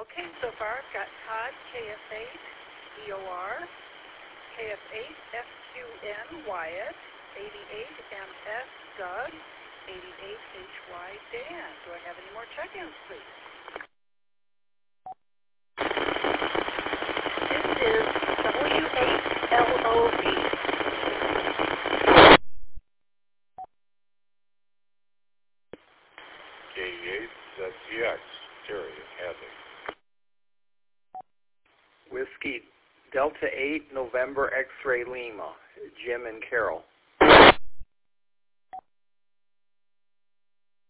Okay, so far I've got Todd, KF8, EOR, KF8, FQN, Wyatt, 88MS, Doug, 88HY, Dan. Do I have any more check-ins, please? This is W8LOV. K8ZTX, Terry, Hadley. Whiskey Delta 8, November X-Ray Lima, Jim and Carol.